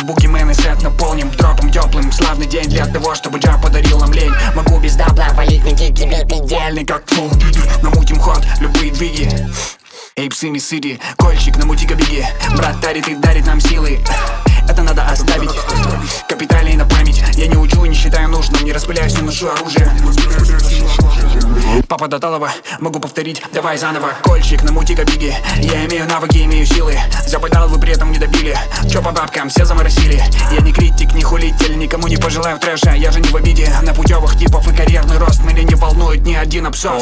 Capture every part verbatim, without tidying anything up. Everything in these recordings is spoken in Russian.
бугимен и сет наполним дропом теплым. Славный день для того, чтобы джаб подарил нам лень. Могу без дабла валить на кик, тебе идеальный как фул. Намутим ход, любые двиги. Эй, псы, миссиди, кольчик, намути-ка беги. Брат дарит и дарит нам силы. Это надо оставить. Капиталей на память. Я не учу и не считаю нужным. Не распыляюсь, не ношу оружие. Папа Доталова, могу повторить, давай заново. Кольчик, намути-ка беги. Я имею навыки, имею силы. Западал, вы при этом не добили. Чё по бабкам, все заморосили. Я не критик, не хулитель, никому не пожелаю трэша. Я же не в обиде на путевых типов и карьерный рост. Меня не волнует ни один абсос.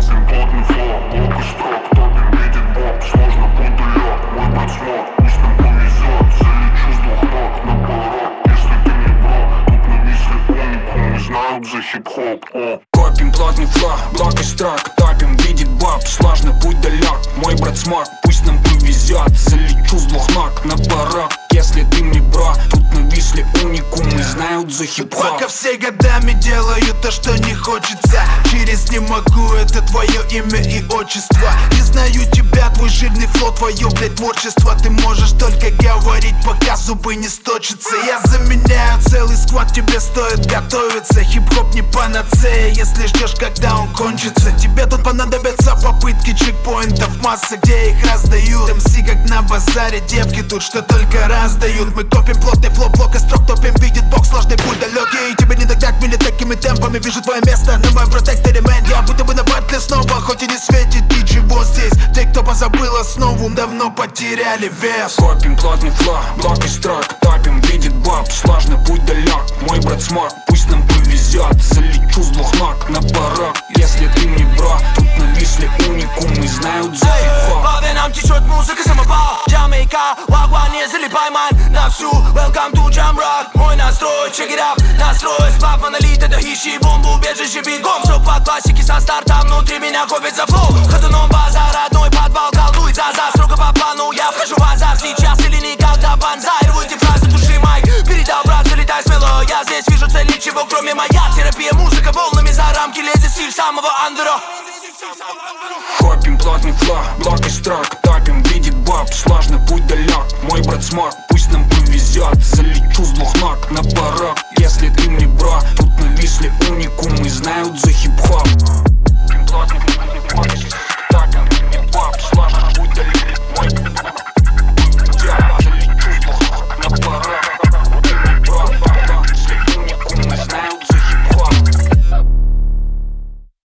Сложно путаю, мой брат смог, пусть нам повезет. Залечу с двух ног наоборот, если ты не бро. Тут на висле уникум, знают за хип-хоп. О. Копим плотный фло, блок из строк. Топим, видит Боб, сложно, путь далек. Мой брат смог, пусть нам повезет. Залечу с двух ног на порог, если ты не бро. Тут на висле уникум, знают за хип-хоп. Пока все годами делаю то, что не хочется. Через не могу, это твое имя и отчество. Не знаю тебя, твой жирный фло, твое, блядь, творчество. Ты можешь только говорить, пока зубы не сточатся. Я заменяю целый сквад, тебе стоит готовиться. Хип-хоп не панацея, если ждешь, когда он кончится. Тебе тут понадобятся попытки чекпоинтов, масса, где их раздают. МС как на базаре, девки тут что только раздают. Мы копим плотный фло, блок и строк, топим, видит бог, сложный путь далекий. И тебе не догнать меня такими темпами. Вижу твое место на моем протекторе, мэн. Я будто бы на батле снова, хоть и не светит ничего здесь. Те, кто позабыл основу, давно потеряли вес. Копим плотный фло, блок из строк. Топим, видит Боб, сложный путь далек. Мой брат смог, пусть нам повезет. Залечу с двух ног на порог, если ты не бро. Тут на висле уникум, и знают за хип-хоп. По венам течет музыка, самопал. Джамайка, вагван, не залипай, ман. На всю, welcome to Jam Rock. Мой настрой, check it out. Настрой, сплав, монолит, это хищи, бомбу, убежище, бегом. Все по классике со старта, внутри меня копит за флоу. Ходуном базар, родной подвал, колдует за за. Строго по плану, я вхожу в азарт. Сейчас или никогда, банзай. Рвуйте фразы, туши майк. Передал, брат, залетай смело. Я здесь вижу цель, ничего кроме моя терапия. Музыка волнами за рамки лезет, стиль самого андера. Копим плотный фло, блок из строк. Топим, видит Боб, сложный путь далек. Мой брат смог, пусть нам повезет. Залечу с двух ног на порог,